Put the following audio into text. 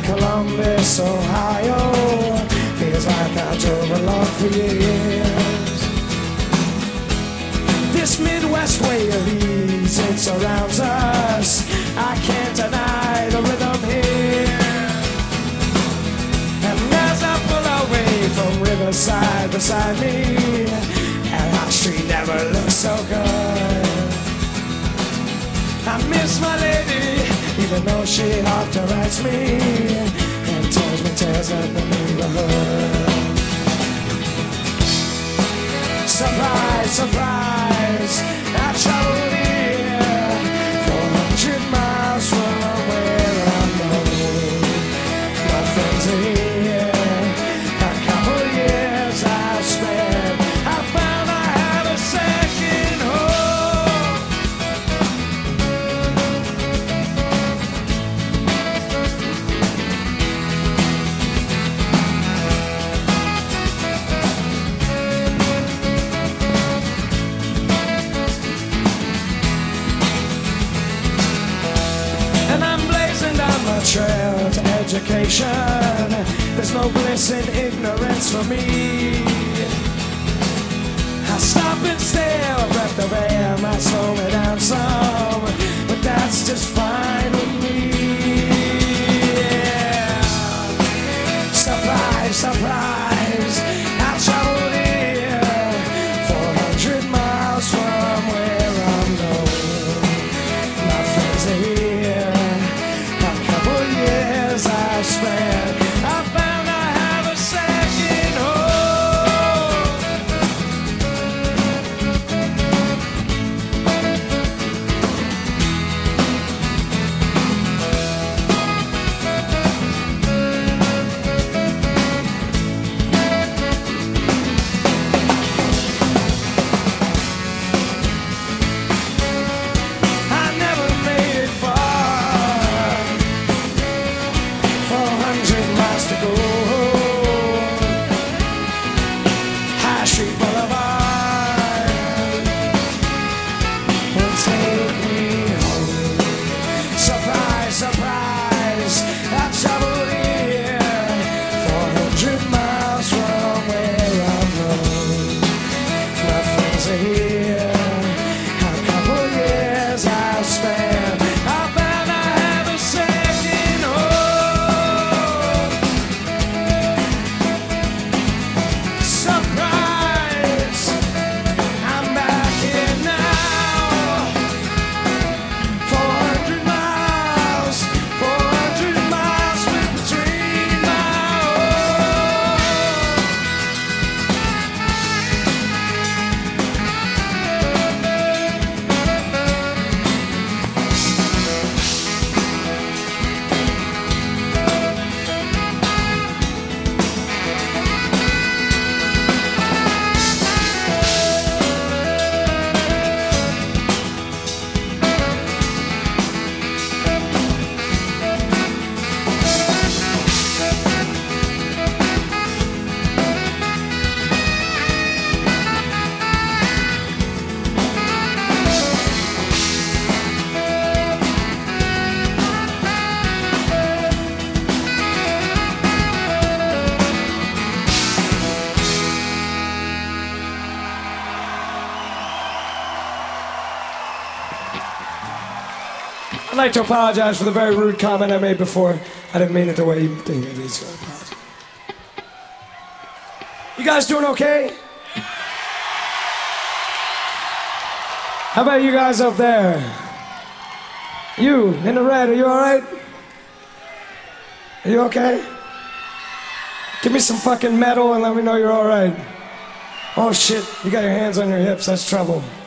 Columbus, Ohio. Feels like I drove along for years. This Midwest way of ease, it surrounds us. I can't deny the rhythm here. And as I pull away from Riverside beside me, and our street never looks so good. I miss my lady, even though she often writes me and tells me tales of the neighborhood. Surprise, surprise, I traveled here 400 miles from where I'm going. My friends are here, a couple years I've spent. I found I have a second home. And I'm blazing down my trail to education. There's no bliss in ignorance for me. I stop and stare, a breath of air might slow me down some, but that's just fine with me. Yeah. Surprise, surprise, I traveled here 400 miles from where I'm going. My friends are here, a couple years I've spent. I found I have a second home. I never made it far, 400 miles to go. High Street Boulevard will take me home. Surprise, surprise, I traveled here 400 miles from where I'm going. My friends are here, a couple years I've spent. I found I have a second home. Surprise, I'm back here now. 400 miles, 400 miles between my home. I'd like to apologize for the very rude comment I made before. I didn't mean it the way you think it is, so I apologize. You guys doing okay? How about you guys up there? You, in the red, are you alright? Are you okay? Give me some fucking metal and let me know you're alright. Oh shit, you got your hands on your hips, that's trouble.